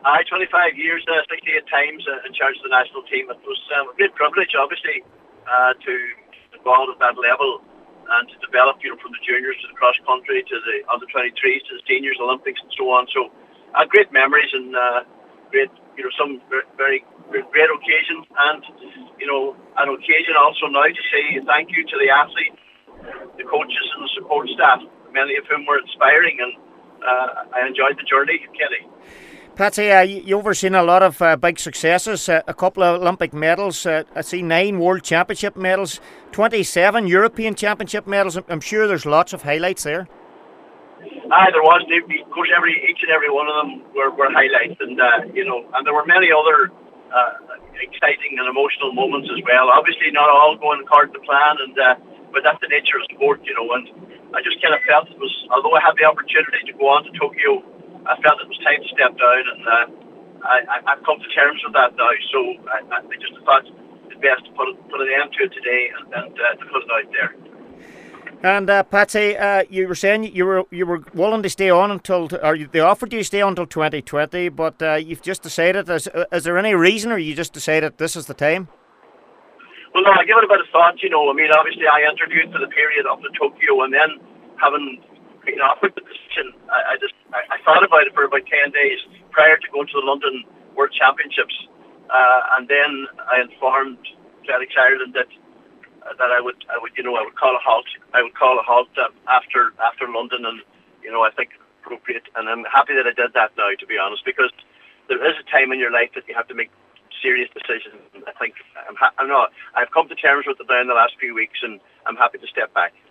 25 years, 68 times in charge of the national team. It was a great privilege, obviously, to be involved at that level and to develop, from the juniors to the cross country to the under 23s to the seniors, Olympics, and so on. So, great memories and great, some very great occasions, and an occasion also now to say thank you to the athletes, the coaches, and the support staff, many of whom were inspiring, and I enjoyed the journey, Kenny. Patsy, you've overseen a lot of big successes, a couple of Olympic medals, I see 9 World Championship medals, 27 European Championship medals. I'm sure there's lots of highlights there. There was. Of course, each and every one of them were highlights, and and there were many other exciting and emotional moments as well. Obviously, not all going according to plan, but that's the nature of sport, and I just kind of felt it was, although I had the opportunity to go on to Tokyo, I felt it was time to step down, and I've come to terms with that now. So I just thought it's best to put an end to it today and to put it out there. And Patsy, you were saying you were willing to stay on until, or they offered you to stay on until 2020, but you've just decided. Is there any reason, or you just decided this is the time? Well, no, I give it a bit of thought. Obviously, I interviewed for the period up to Tokyo, and then having been offered the position, I thought about it for about 10 days prior to going to the London World Championships, and then I informed Athletics Ireland that I would call a halt. I would call a halt after London, and I think appropriate, and I'm happy that I did that now, to be honest, because there is a time in your life that you have to make serious decisions. I think I've come to terms with it now in the last few weeks, and I'm happy to step back.